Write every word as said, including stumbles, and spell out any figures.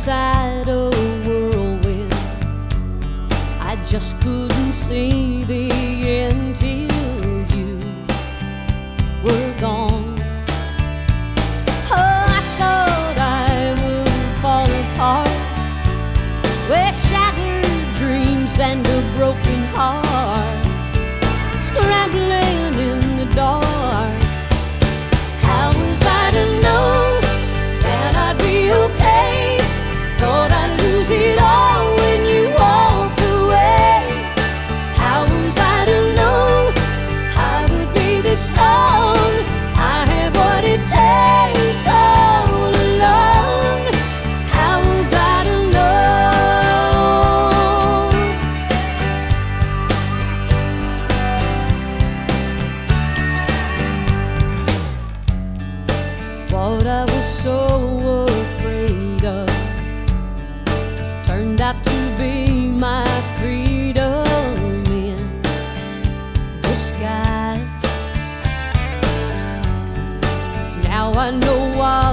inside a whirlwind. I just couldn't see the end till you were gone. Oh, I thought I would fall apart with shattered dreams and a broken heart, scrambling in the dark. How was I to know that I'd be okay? Thought I'd lose it all when you walked away. How was I to know I would be this strong? I have what it takes all along. How was I to know? What I was so afraid of turned out to be my freedom in disguise. Now I know why